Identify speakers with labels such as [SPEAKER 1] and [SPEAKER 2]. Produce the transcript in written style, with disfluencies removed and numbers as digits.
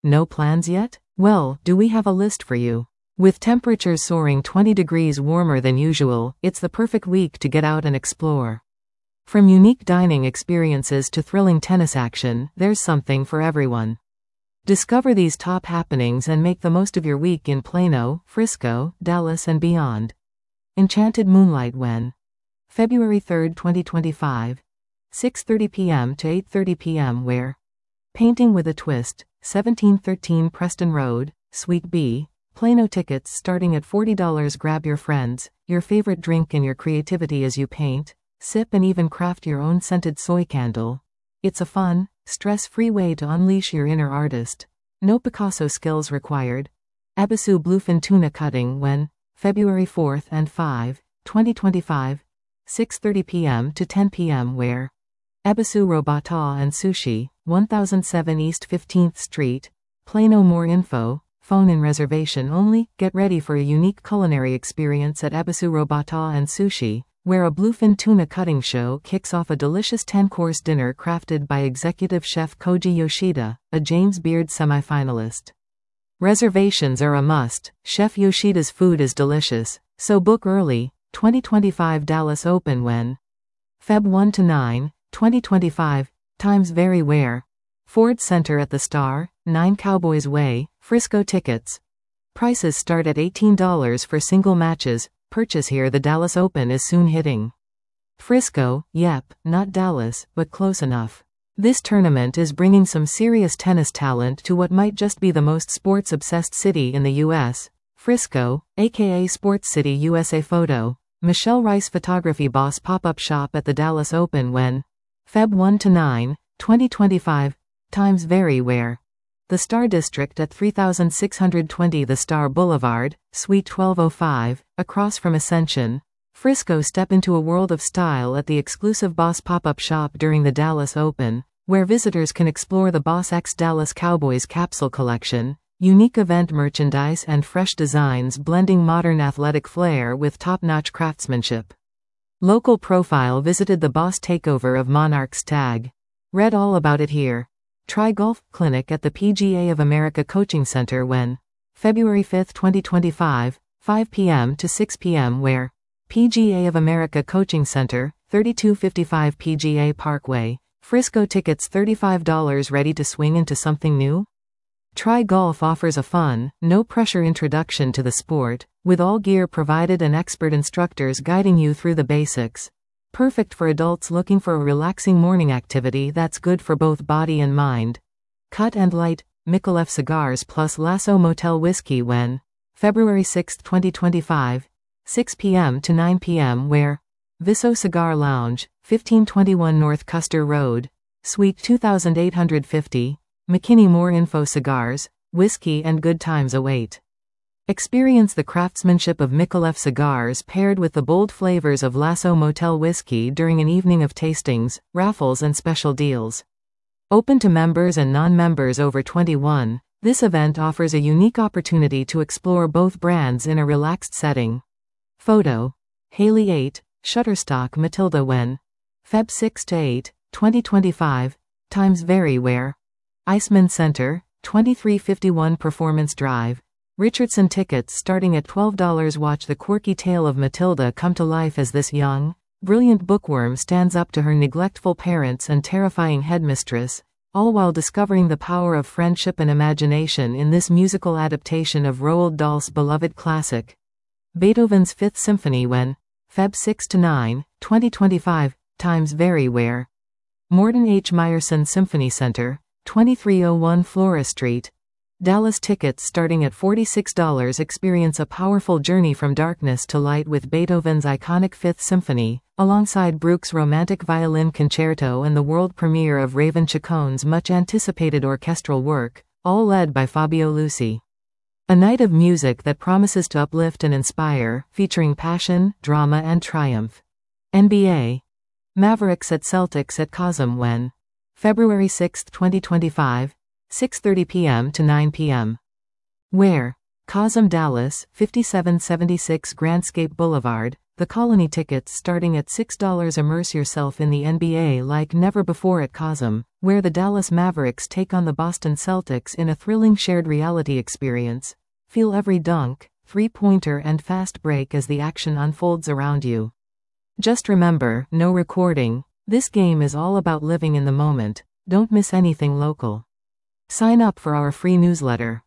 [SPEAKER 1] No plans yet? Well, do we have a list for you? With temperatures soaring 20 degrees warmer than usual, it's the perfect week to get out and explore. From unique dining experiences to thrilling tennis action, there's something for everyone. Discover these top happenings and make the most of your week in Plano, Frisco, Dallas and beyond. Enchanted Moonlight when? February 3, 2025. 6:30 p.m. to 8:30 p.m. Where? Painting with a Twist, 1713 Preston Road, Suite B, Plano. Tickets starting at $40. Grab your friends, your favorite drink and your creativity as you paint, sip and even craft your own scented soy candle. It's a fun, stress-free way to unleash your inner artist. No Picasso skills required. Ebisu Bluefin Tuna Cutting when? February 4 and 5, 2025. 6:30 p.m. to 10 p.m. Where? Ebisu Robata and Sushi, 1007 East 15th Street, Plano. More info, phone in reservation only. Get ready for a unique culinary experience at Ebisu Robata and Sushi, where a bluefin tuna cutting show kicks off a delicious 10-course dinner crafted by executive chef Koji Yoshida, a James Beard semifinalist. Reservations are a must. Chef Yoshida's food is delicious, so book early. 2025 Dallas Open when? Feb 1 to 9, 2025. Times vary. Where? Ford Center at the Star, 9 Cowboys Way, Frisco. Tickets. Prices start at $18 for single matches. Purchase here. The Dallas Open is soon hitting Frisco. Yep, not Dallas, but close enough. This tournament is bringing some serious tennis talent to what might just be the most sports-obsessed city in the U.S., Frisco, aka Sports City USA. Photo. Michelle Rice Photography Boss pop-up shop at the Dallas Open when? Feb 1 to 9, 2025. Times vary. Where? The Star District at 3620 The Star Boulevard, Suite 1205, across from Ascension, Frisco. Step into a world of style at the exclusive Boss pop-up shop during the Dallas Open, where visitors can explore the Boss X Dallas Cowboys capsule collection, unique event merchandise and fresh designs blending modern athletic flair with top-notch craftsmanship. Local Profile visited the Boss takeover of Monarchs Tag. Read all about it here. Try Golf Clinic at the PGA of America Coaching Center when? February 5, 2025, 5 p.m. to 6 p.m. Where? PGA of America Coaching Center, 3255 PGA Parkway, Frisco. Tickets $35. Ready to swing into something new? Try Golf offers a fun, no-pressure introduction to the sport, with all gear provided and expert instructors guiding you through the basics. Perfect for adults looking for a relaxing morning activity that's good for both body and mind. Cut and Light, Micallef Cigars plus Lasso Motel Whiskey when? February 6, 2025, 6 p.m. to 9 p.m. Where? Viso Cigar Lounge, 1521 North Custer Road, Suite 2850, McKinney. More info. Cigars, whiskey and good times await. Experience the craftsmanship of Micallef cigars paired with the bold flavors of Lasso Motel Whiskey during an evening of tastings, raffles and special deals. Open to members and non-members over 21, this event offers a unique opportunity to explore both brands in a relaxed setting. Photo. Haley 8, Shutterstock Matilda when? Feb 6 to 8, 2025. Times vary. Where? Iceman Center, 2351 Performance Drive, Richardson. Tickets starting at $12. Watch the quirky tale of Matilda come to life as this young, brilliant bookworm stands up to her neglectful parents and terrifying headmistress, all while discovering the power of friendship and imagination in this musical adaptation of Roald Dahl's beloved classic. Beethoven's Fifth Symphony when? Feb 6 to 9, 2025. Times vary. Where? Morton H. Meyerson Symphony Center, 2301 Flora Street, Dallas. Tickets starting at $46. Experience a powerful journey from darkness to light with Beethoven's iconic Fifth Symphony, alongside Bruch's Romantic Violin Concerto and the world premiere of Raven Chacón's much-anticipated orchestral work, all led by Fabio Luisi. A night of music that promises to uplift and inspire, featuring passion, drama and triumph. NBA. Mavericks at Celtics at Cosm when? February 6, 2025, 6:30 p.m. to 9 p.m. Where? COSM Dallas, 5776 Grandscape Boulevard. The Colony tickets starting at $6. Immerse yourself in the NBA like never before at COSM, where the Dallas Mavericks take on the Boston Celtics in a thrilling shared reality experience. Feel every dunk, three-pointer and fast break as the action unfolds around you. Just remember, no recording. This game is all about living in the moment. Don't miss anything local. Sign up for our free newsletter.